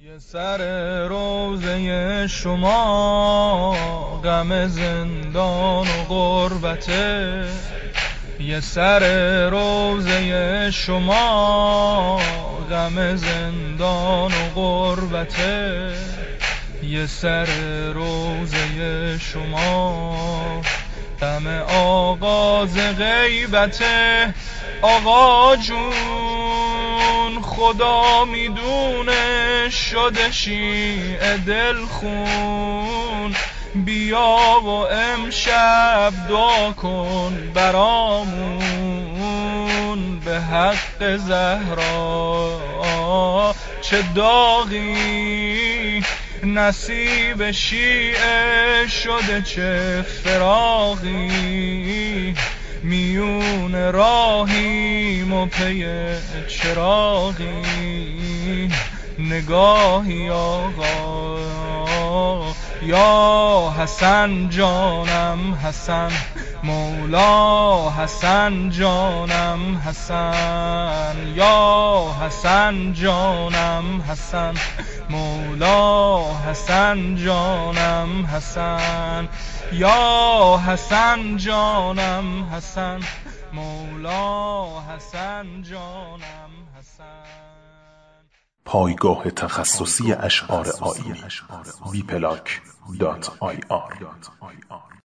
یه سر روزه شما غم زندان و غربته، یه سر روزه شما غم زندان و غربته، یه سر روزه شما غم آغاز غیبته. آقا جون خدا میدونه شده شیعه دل خون، بیا و امشب دعا کن برامون به حق زهرا. چه داغی نصیب شیعه شده، چه فراغی میون راهیم و پی چراغی. نگاهی آقا یا حسن جانم حسن، مولا حسن جانم حسن، یا حسن جانم حسن، مولا حسن جانم حسن، یا حسن جانم حسن، مولا حسن جانم حسن. پایگاه تخصصی اشعار آیینی www.bplank.ir